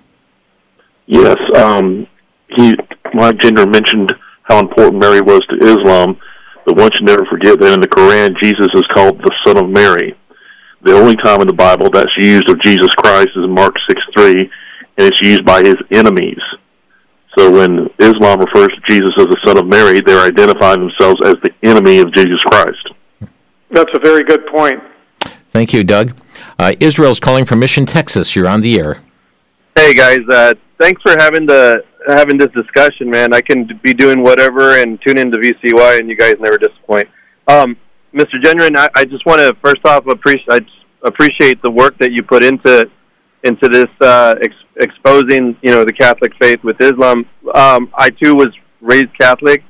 Speaker 14: Yes, um, he... Mike Gendron mentioned how important Mary was to Islam, but one should never forget that in the Quran, Jesus is called the Son of Mary. The only time in the Bible that's used of Jesus Christ is in Mark six three, and it's used by his enemies. So when Islam refers to Jesus as the Son of Mary, they're identifying themselves as the enemy of Jesus Christ.
Speaker 3: That's a very good point.
Speaker 2: Thank you, Doug. Uh, Israel's calling from Mission, Texas. You're on the air.
Speaker 15: Hey, guys. Uh, thanks for having the having this discussion, man. I can be doing whatever and tune into V C Y, and you guys never disappoint. Um, Mister Gendron, I, I just want to first off appreciate I appreciate the work that you put into into this uh, ex- exposing, you know, the Catholic faith with Islam. Um, I too was raised Catholic,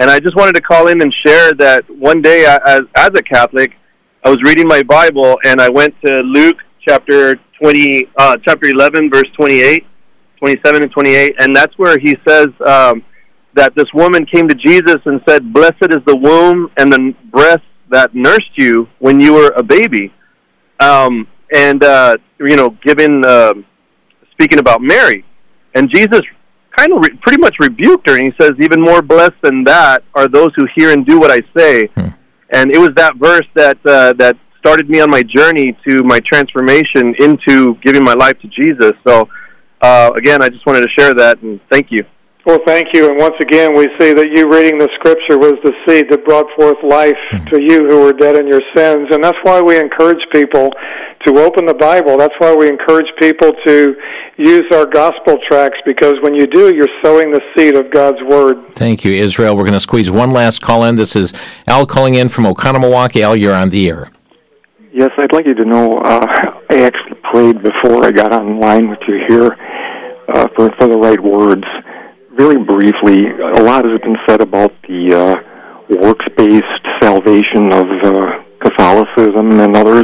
Speaker 15: And I just wanted to call in and share that one day, I, as, as a Catholic, I was reading my Bible, and I went to Luke chapter twenty, uh, chapter eleven, verse twenty-eight, twenty-seven and twenty-eight, and that's where he says um, that this woman came to Jesus and said, "Blessed is the womb and the breast that nursed you when you were a baby." Um, and, uh, you know, given, uh, speaking about Mary. And Jesus kind of re- pretty much rebuked her, and he says, "Even more blessed than that are those who hear and do what I say." Hmm. And it was that verse that uh, that started me on my journey to my transformation into giving my life to Jesus. So, uh, again, I just wanted to share that, and thank you.
Speaker 3: Well, thank you. And once again, we see that you reading the Scripture was the seed that brought forth life mm-hmm. to you who were dead in your sins. And that's why we encourage people to open the Bible. That's why we encourage people to use our gospel tracts, because when you do, you're sowing the seed of God's Word.
Speaker 2: Thank you, Israel. We're going to squeeze one last call in. This is Al calling in from Oconomowoc. Al, you're on the air.
Speaker 16: Yes, I'd like you to know uh, I actually prayed before I got online with you here uh, for, for the right words. Very briefly, a lot has been said about the uh, works-based salvation of uh, Catholicism and others.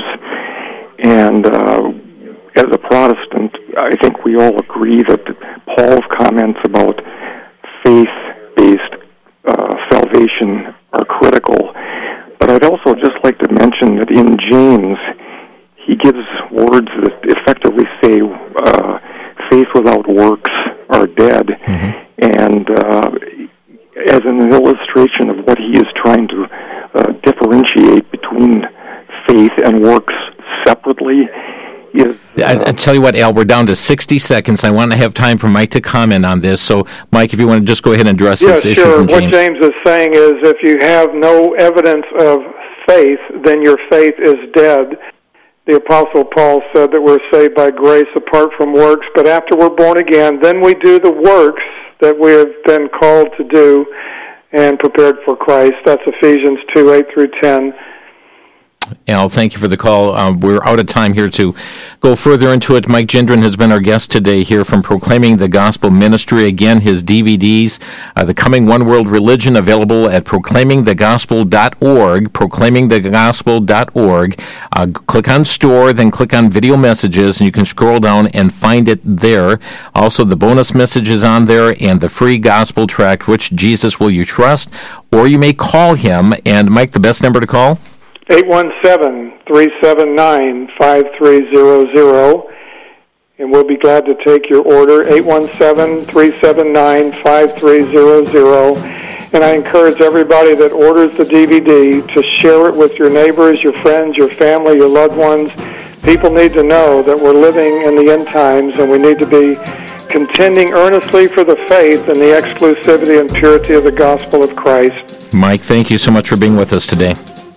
Speaker 16: And uh, as a Protestant, I think we all agree that Paul's comments about faith-based uh, salvation are critical. But I'd also just like to mention that in James, he gives words that effectively say uh, faith without works are dead. Mm-hmm. And uh, as an illustration of what he is trying to uh, differentiate between faith and works separately is... Uh,
Speaker 2: I, I tell you what, Al, we're down to sixty seconds. I want to have time for Mike to comment on this. So, Mike, if you want to just go ahead and address
Speaker 3: yeah,
Speaker 2: this
Speaker 3: sure.
Speaker 2: issue from James.
Speaker 3: What James is saying is if you have no evidence of faith, then your faith is dead. The Apostle Paul said that we're saved by grace apart from works, but after we're born again, then we do the works that we have been called to do and prepared for Christ. That's Ephesians two, eight through ten.
Speaker 2: Al, thank you for the call. Um, we're out of time here to go further into it. Mike Gendron has been our guest today here from Proclaiming the Gospel Ministry. Again, his D V Ds, uh, The Coming One World Religion, available at proclaiming the gospel dot org, proclaiming the gospel dot org. Uh, click on Store, then click on Video Messages, and you can scroll down and find it there. Also, the bonus messages on there and the free gospel tract, Which Jesus Will You Trust? Or you may call him. And, Mike, the best number to call?
Speaker 3: eight one seven, three seven nine, five three zero zero, and we'll be glad to take your order, eight one seven, three seven nine, five three zero zero. And I encourage everybody that orders the D V D to share it with your neighbors, your friends, your family, your loved ones. People need to know that we're living in the end times, and we need to be contending earnestly for the faith and the exclusivity and purity of the gospel of Christ.
Speaker 2: Mike, thank you so much for being with us today.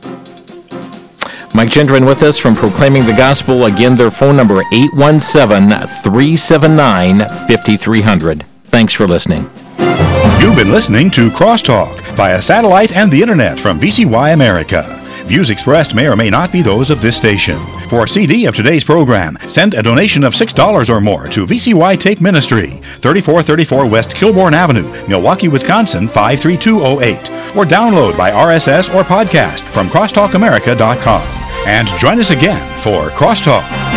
Speaker 2: Mike Gendron with us from Proclaiming the Gospel. Again, their phone number, eight one seven, three seven nine, five three zero zero. Thanks for listening.
Speaker 1: You've been listening to Crosstalk via satellite and the internet from V C Y America. Views expressed may or may not be those of this station. For a C D of today's program, send a donation of six dollars or more to V C Y Take Ministry, thirty-four thirty-four West Kilbourne Avenue, Milwaukee, Wisconsin, five three two zero eight. Or download by R S S or podcast from crosstalk america dot com. And join us again for Crosstalk.